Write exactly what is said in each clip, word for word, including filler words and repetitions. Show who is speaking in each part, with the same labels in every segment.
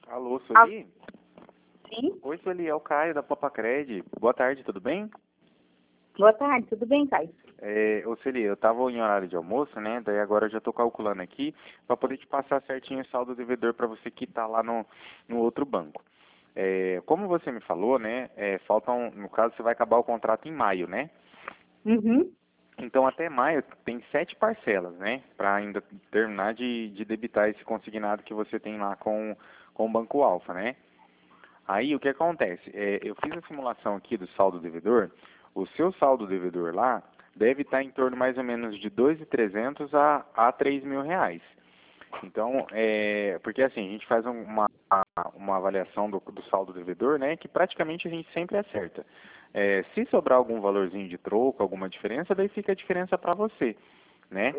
Speaker 1: Alô,
Speaker 2: Ah,
Speaker 1: Sueli?
Speaker 2: sim.
Speaker 1: Oi, Sueli, é o Caio da Papacred. Boa tarde, tudo bem?
Speaker 2: Boa tarde, tudo bem, Caio?
Speaker 1: É, ô, Sueli, eu tava em horário de almoço, né? Daí agora eu já tô calculando aqui para poder te passar certinho o saldo devedor para você quitar lá no, no outro banco. É, como você me falou, né? É, faltam, no caso, você vai acabar o contrato em maio, né?
Speaker 2: Uhum.
Speaker 1: Então até maio tem sete parcelas, né? Para ainda terminar de, de debitar esse consignado que você tem lá com, com o Banco Alfa, né? Aí o que acontece? É, eu fiz a simulação aqui do saldo devedor. O seu saldo devedor lá deve estar em torno mais ou menos de dois mil e trezentos a, a três mil reais. Então, é, porque assim, a gente faz um, uma, uma avaliação do, do saldo devedor, né, que praticamente a gente sempre acerta. É, se sobrar algum valorzinho de troco, alguma diferença, daí fica a diferença para você, né?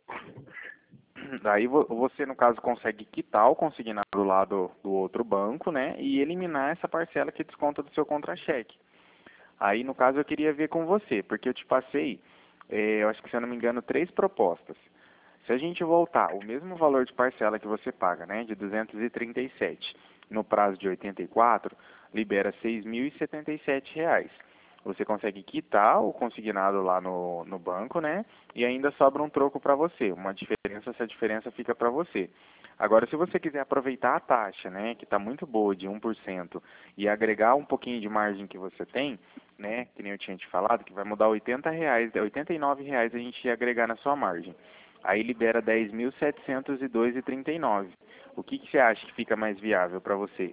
Speaker 1: Daí vo- você, no caso, consegue quitar o consignado lá do, do outro banco, né, e eliminar essa parcela que desconta do seu contra-cheque. Aí, no caso, eu queria ver com você, porque eu te passei, eh, eu acho que, se eu não me engano, três propostas. Se a gente voltar o mesmo valor de parcela que você paga, né, de duzentos e trinta e sete, no prazo de oitenta e quatro, libera seis mil e setenta e sete reais. Você consegue quitar o consignado lá no, no banco, né, e ainda sobra um troco para você. Uma diferença, essa diferença fica para você. Agora, se você quiser aproveitar a taxa, né, que está muito boa, de um por cento, e agregar um pouquinho de margem que você tem, né, que nem eu tinha te falado, que vai mudar oitenta reais, oitenta e nove reais a gente ia agregar na sua margem. Aí libera dez mil setecentos e dois e trinta e nove. O que que você acha que fica mais viável para você?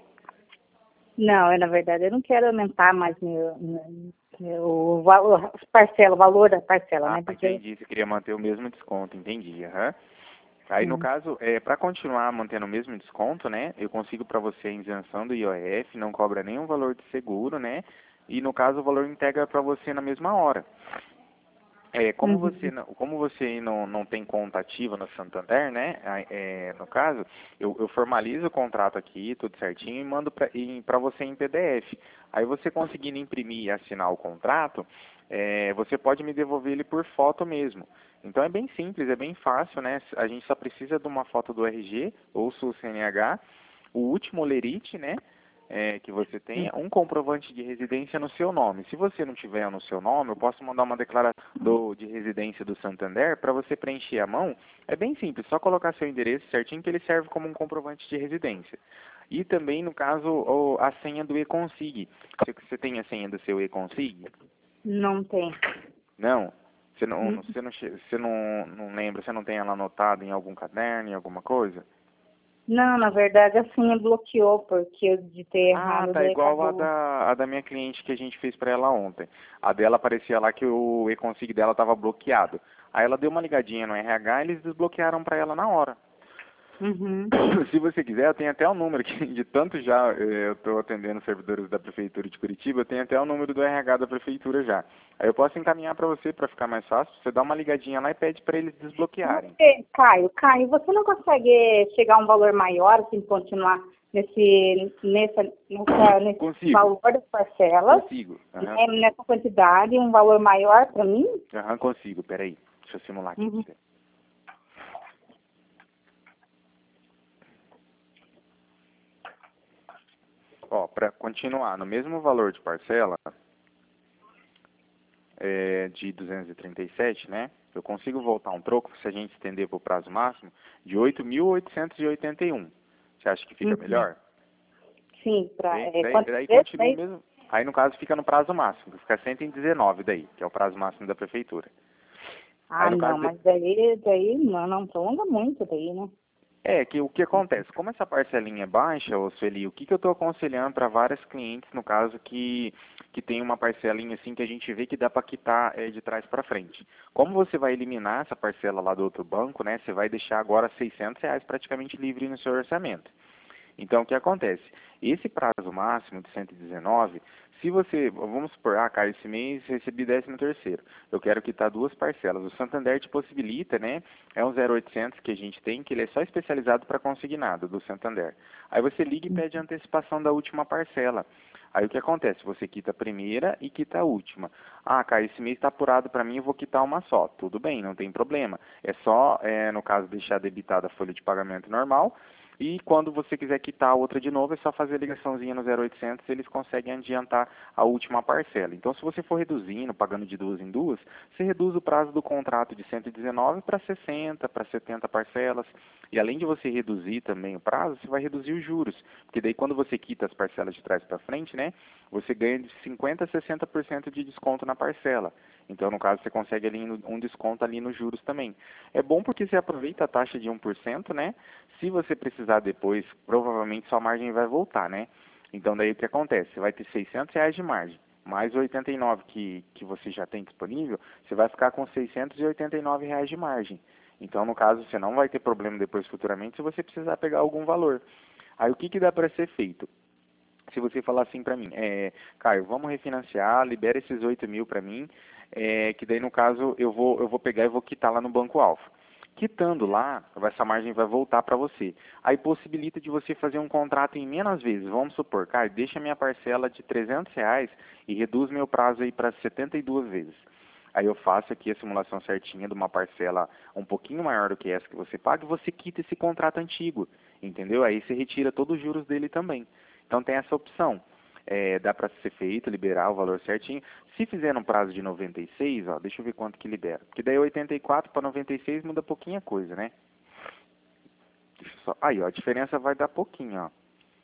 Speaker 2: Não, eu, na verdade, eu não quero aumentar mais meu, meu, o valor, parcela, o valor da parcela,
Speaker 1: Ah,
Speaker 2: né? Porque,
Speaker 1: entendi. Você queria manter o mesmo desconto, entendi. Aham. Aí, no
Speaker 2: sim.
Speaker 1: caso, é, para continuar mantendo o mesmo desconto, né, eu consigo para você a isenção do I O F, não cobra nenhum valor de seguro, né, e no caso o valor integra para você na mesma hora. É, como você,
Speaker 2: Uhum.
Speaker 1: não- como você não, não tem conta ativa no Santander, né? a- É, no caso, eu, eu formalizo o contrato aqui, tudo certinho, e mando para você em P D F. Aí você conseguindo imprimir e assinar o contrato, é, você pode me devolver ele por foto mesmo. Então é bem simples, é bem fácil, né? A gente só precisa de uma foto do R G ou seu C N H, o último lerite, né? É, que você tenha um comprovante de residência no seu nome. Se você não tiver no seu nome, eu posso mandar uma declaração do, de residência do Santander para você preencher a mão. É bem simples, só colocar seu endereço certinho que ele serve como um comprovante de residência. E também, no caso, o- a senha do eConsig. Você, você tem a senha do seu eConsig?
Speaker 2: Não tem.
Speaker 1: Não? Você não,
Speaker 2: Hum.
Speaker 1: você não, che- você não, não lembra, você não tem ela anotada em algum caderno, em alguma coisa?
Speaker 2: Não, na verdade, a senha bloqueou, porque eu digitei
Speaker 1: Ah,
Speaker 2: errado,
Speaker 1: tá
Speaker 2: daí
Speaker 1: igual a
Speaker 2: acabou.
Speaker 1: da, a da minha cliente que a gente fez pra ela ontem. A dela aparecia lá que o e-consig dela estava bloqueado. Aí ela deu uma ligadinha no R H e eles desbloquearam pra ela na hora.
Speaker 2: Uhum.
Speaker 1: Se você quiser, eu tenho até o número que de tanto já eh, eu estou atendendo servidores da prefeitura de Curitiba, eu tenho até o número do R H da prefeitura já. Aí eu posso encaminhar para você para ficar mais fácil. Você dá uma ligadinha lá e pede para eles desbloquearem.
Speaker 2: Você, Caio, Caio, você não consegue chegar a um valor maior, assim, continuar nesse, nessa, nessa, nesse
Speaker 1: Consigo,
Speaker 2: valor das parcelas,
Speaker 1: consigo. Aham,
Speaker 2: né, nessa quantidade, um valor maior para mim?
Speaker 1: aham, consigo. Peraí, deixa eu simular aqui pra
Speaker 2: Uhum.
Speaker 1: você. Ó, para continuar no mesmo valor de parcela, é, de duzentos e trinta e sete, né? Eu consigo voltar um troco, se a gente estender para o prazo máximo, de oito mil oitocentos e oitenta e um. Você acha que fica
Speaker 2: Uhum.
Speaker 1: melhor?
Speaker 2: Sim, para
Speaker 1: Daí,
Speaker 2: é,
Speaker 1: daí,
Speaker 2: quantas
Speaker 1: daí
Speaker 2: vezes?
Speaker 1: continua o
Speaker 2: Daí?
Speaker 1: mesmo. Aí, no caso, fica no prazo máximo, fica cento e dezenove daí, que é o prazo máximo da prefeitura. Aí,
Speaker 2: Ah,
Speaker 1: no
Speaker 2: não,
Speaker 1: caso,
Speaker 2: mas daí, daí não, não prolonga muito daí, né?
Speaker 1: é, que o que acontece? Como essa parcelinha é baixa, ô Sueli, o que, que eu estou aconselhando para várias clientes, no caso, que, que tem uma parcelinha assim que a gente vê que dá para quitar é, de trás para frente. Como você vai eliminar essa parcela lá do outro banco, né? Você vai deixar agora seiscentos reais praticamente livre no seu orçamento. Então, o que acontece? Esse prazo máximo de cento e dezenove, se você, vamos supor, ah, cara, esse mês recebi décimo terceiro, eu quero quitar duas parcelas. O Santander te possibilita, né? É um zero oitocentos que a gente tem, que ele é só especializado para consignado do Santander. Aí você liga e pede a antecipação da última parcela. Aí o que acontece? Você quita a primeira e quita a última. Ah, cara, esse mês está apurado para mim, eu vou quitar uma só. Tudo bem, não tem problema. É só, é, no caso, deixar debitada a folha de pagamento normal E quando você quiser quitar a outra de novo, é só fazer a ligaçãozinha no zero oitocentos, eles conseguem adiantar a última parcela. Então, se você for reduzindo, pagando de duas em duas, você reduz o prazo do contrato de cento e dezenove para sessenta, para setenta parcelas. E além de você reduzir também o prazo, você vai reduzir os juros. Porque daí quando você quita as parcelas de trás para frente, né, você ganha de cinquenta a sessenta por cento de desconto na parcela. Então, no caso, você consegue ali um desconto ali nos juros também. É bom porque você aproveita a taxa de um por cento, né? Se você precisar depois, provavelmente sua margem vai voltar, né? Então, daí o que acontece? Você vai ter seiscentos reais de margem, mais oitenta e nove que, que você já tem disponível, você vai ficar com seiscentos e oitenta e nove reais de margem. Então, no caso, você não vai ter problema depois futuramente se você precisar pegar algum valor. Aí, o que, que dá para ser feito? Se você falar assim para mim, é, Caio, vamos refinanciar, libera esses oito mil para mim, é, que daí no caso eu vou, eu vou pegar e vou quitar lá no Banco Alfa. Quitando lá, essa margem vai voltar para você. Aí possibilita de você fazer um contrato em menos vezes. Vamos supor, Caio, deixa minha parcela de trezentos reais e reduz meu prazo aí para setenta e duas vezes. Aí eu faço aqui a simulação certinha de uma parcela um pouquinho maior do que essa que você paga e você quita esse contrato antigo, entendeu? Aí você retira todos os juros dele também. Então tem essa opção. É, dá para ser feito, liberar o valor certinho. Se fizer no prazo de noventa e seis, ó, deixa eu ver quanto que libera. Porque daí oitenta e quatro para noventa e seis muda pouquinha coisa, né? Deixa eu só... Aí, ó, a diferença vai dar pouquinho, ó.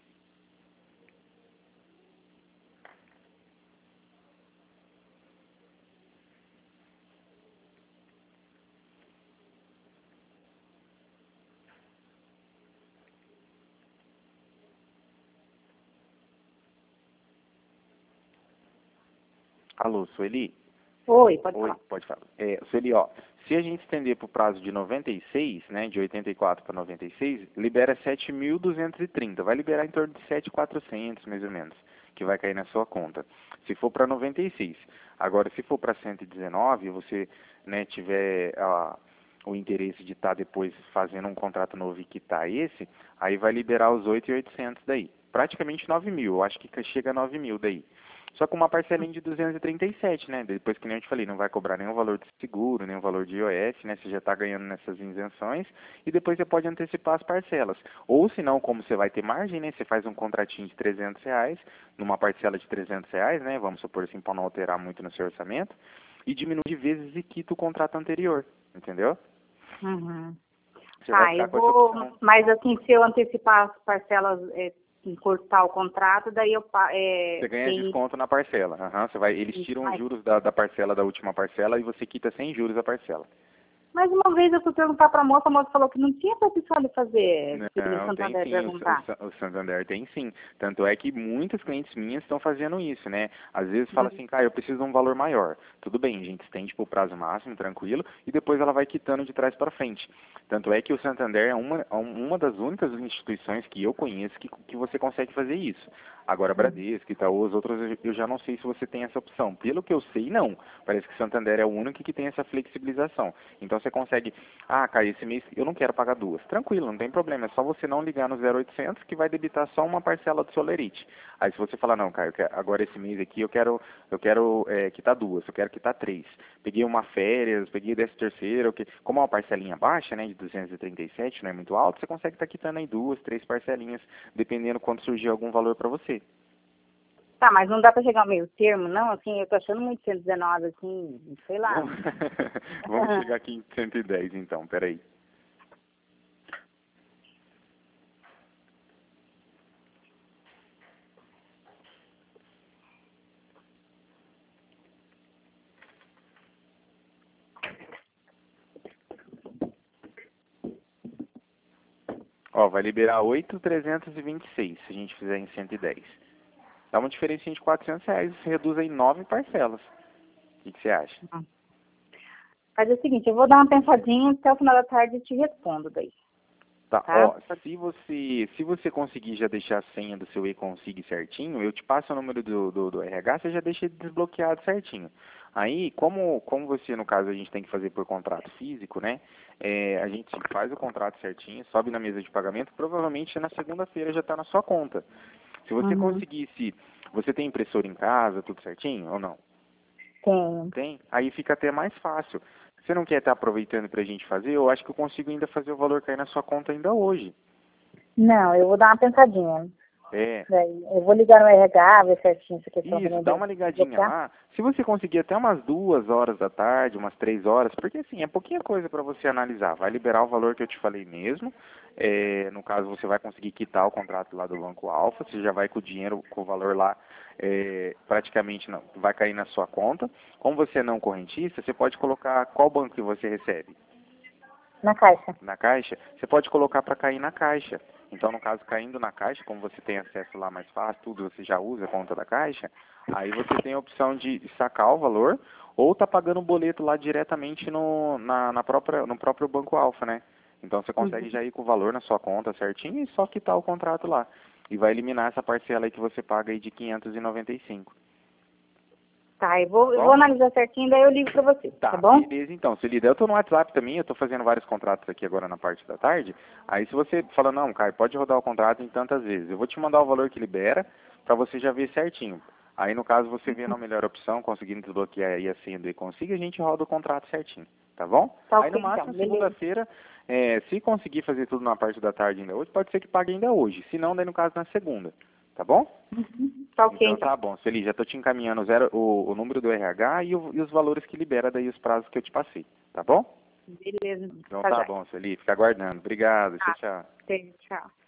Speaker 1: Alô, Sueli?
Speaker 2: Oi, pode
Speaker 1: Oi,
Speaker 2: falar.
Speaker 1: pode falar. É, Sueli, ó, se a gente estender para o prazo de noventa e seis, né, de oitenta e quatro para noventa e seis, libera sete mil duzentos e trinta. Vai liberar em torno de sete mil e quatrocentos, mais ou menos, que vai cair na sua conta. Se for para noventa e seis. Agora, se for para cento e dezenove, você, né, tiver a, o interesse de estar tá depois fazendo um contrato novo e quitar esse, aí vai liberar os oito mil e oitocentos daí. Praticamente nove mil, eu acho que chega a nove mil daí. Só com uma parcelinha de duzentos e trinta e sete, né? Depois que nem eu te falei, não vai cobrar nenhum valor de seguro, nenhum valor de I O F, né? Você já está ganhando nessas isenções e depois você pode antecipar as parcelas. Ou se não, como você vai ter margem, né? Você faz um contratinho de trezentos reais, numa parcela de trezentos reais, né? Vamos supor assim, para não alterar muito no seu orçamento, e diminui de vezes e quita o contrato anterior, entendeu?
Speaker 2: Uhum.
Speaker 1: Você vai
Speaker 2: Ah, eu
Speaker 1: ficar com essa
Speaker 2: vou,
Speaker 1: opção.
Speaker 2: mas assim, se eu antecipar as parcelas, é, encurtar o contrato, daí eu pa- é,
Speaker 1: Você ganha
Speaker 2: tem
Speaker 1: desconto na parcela. Aham, você vai, eles
Speaker 2: isso,
Speaker 1: tiram os
Speaker 2: mas,
Speaker 1: juros da, da parcela da última parcela e você quita sem juros a parcela.
Speaker 2: mas uma vez eu fui perguntar para a moça, a moça falou que não tinha essa opção de fazer, se o
Speaker 1: Não, tem
Speaker 2: Santander
Speaker 1: sim, o, Sa- o
Speaker 2: perguntar.
Speaker 1: Sa- o Santander tem sim. Tanto é que muitas clientes minhas estão fazendo isso, né? Às vezes fala
Speaker 2: Hum.
Speaker 1: assim, cara, eu preciso de um valor maior. Tudo bem, a gente estende para o prazo máximo, tranquilo, e depois ela vai quitando de trás para frente. Tanto é que o Santander é uma, é uma das únicas instituições que eu conheço que, que você consegue fazer isso. Agora,
Speaker 2: Uhum.
Speaker 1: Bradesco, Itaú, as outras, eu eu já não sei se você tem essa opção. Pelo que eu sei, não. Parece que o Santander é o único que tem essa flexibilização. Então você consegue, ah, Caio, esse mês eu não quero pagar duas. Tranquilo, não tem problema. É só você não ligar no zero oitocentos que vai debitar só uma parcela do Solerite. Aí se você falar, não, Caio, eu quero- agora esse mês aqui eu quero, eu quero é, quitar duas, eu quero quitar três. Peguei uma férias, peguei décimo terceiro, que, como é uma parcelinha baixa, né, de duzentos e trinta e sete, não é muito alto, você consegue estar quitando aí duas, três parcelinhas, dependendo quando surgir algum valor para você.
Speaker 2: Tá, mas não dá para chegar ao meio termo, não? Assim, eu tô achando muito cento e dezenove, assim, sei lá.
Speaker 1: Vamos, vamos chegar aqui em cento e dez então, peraí. Ó, vai liberar oito mil trezentos e vinte e seis se a gente fizer em cento e dez. Dá uma diferença de quatrocentos reais, você reduz aí nove parcelas. O que, que você acha?
Speaker 2: Hum. Mas é o seguinte, eu vou dar uma pensadinha até o final da tarde e te respondo daí,
Speaker 1: Tá,
Speaker 2: tá?
Speaker 1: ó, se você, se você conseguir já deixar a senha do seu e-consig certinho, eu te passo o número do, do, do R H, você já deixa ele desbloqueado certinho. Aí, como, como você, no caso, a gente tem que fazer por contrato físico, né? É, a gente faz o contrato certinho, sobe na mesa de pagamento, provavelmente na segunda-feira já está na sua conta. Se você
Speaker 2: Uhum.
Speaker 1: conseguisse, você tem impressora em casa, tudo certinho ou não?
Speaker 2: Tem.
Speaker 1: Tem? Aí fica até mais fácil. Você não quer estar aproveitando para a gente fazer? Eu acho que eu consigo ainda fazer o valor cair na sua conta ainda hoje.
Speaker 2: Não, eu vou dar uma pensadinha.
Speaker 1: É.
Speaker 2: Daí, eu vou ligar no R H, ver certinho essa questão.
Speaker 1: Isso, dá uma ligadinha lá. Se você conseguir até umas duas horas da tarde, umas três horas, porque assim, é pouquinha coisa para você analisar. Vai liberar o valor que eu te falei mesmo. É, no caso, você vai conseguir quitar o contrato lá do Banco Alfa. Você já vai com o dinheiro, com o valor lá, é, praticamente não, vai cair na sua conta. Como você é não correntista, você pode colocar qual banco que você recebe?
Speaker 2: Na Caixa.
Speaker 1: Na Caixa? Você pode colocar para cair na Caixa. Então, no caso, caindo na Caixa, como você tem acesso lá mais fácil, tudo você já usa a conta da Caixa, aí você tem a opção de sacar o valor ou tá pagando o boleto lá diretamente no, na, na própria, no próprio Banco Alfa, né? Então, você consegue
Speaker 2: Uhum.
Speaker 1: já ir com o valor na sua conta certinho e só quitar o contrato lá. E vai eliminar essa parcela aí que você paga aí de quinhentos e noventa e cinco.
Speaker 2: Tá, eu vou,
Speaker 1: Tá
Speaker 2: eu
Speaker 1: bom?
Speaker 2: vou analisar certinho, daí eu ligo pra você, tá,
Speaker 1: Tá,
Speaker 2: bom?
Speaker 1: beleza então. Se lider, eu tô no WhatsApp também, eu tô fazendo vários contratos aqui agora na parte da tarde. Aí se você fala, não, Caio, pode rodar o contrato em tantas vezes. Eu vou te mandar o valor que libera pra você já ver certinho. Aí no caso você vê na melhor opção, conseguindo desbloquear aí a senha do e-consiga, a gente roda o contrato certinho, tá bom?
Speaker 2: Tá
Speaker 1: Aí no
Speaker 2: ok, então,
Speaker 1: máximo,
Speaker 2: beleza.
Speaker 1: segunda-feira, é, se conseguir fazer tudo na parte da tarde ainda hoje, pode ser que pague ainda hoje. Se não, daí no caso na segunda, tá bom?
Speaker 2: Tá ok,
Speaker 1: Então
Speaker 2: então.
Speaker 1: tá bom, Celi, já tô te encaminhando o, zero, o, o número do R H e, o, e os valores que libera daí os prazos que eu te passei, tá bom?
Speaker 2: Beleza,
Speaker 1: Então
Speaker 2: tá
Speaker 1: tá
Speaker 2: jóia.
Speaker 1: bom, Celi, fica aguardando. Obrigado, tchau,
Speaker 2: Tá,
Speaker 1: tchau.
Speaker 2: tchau.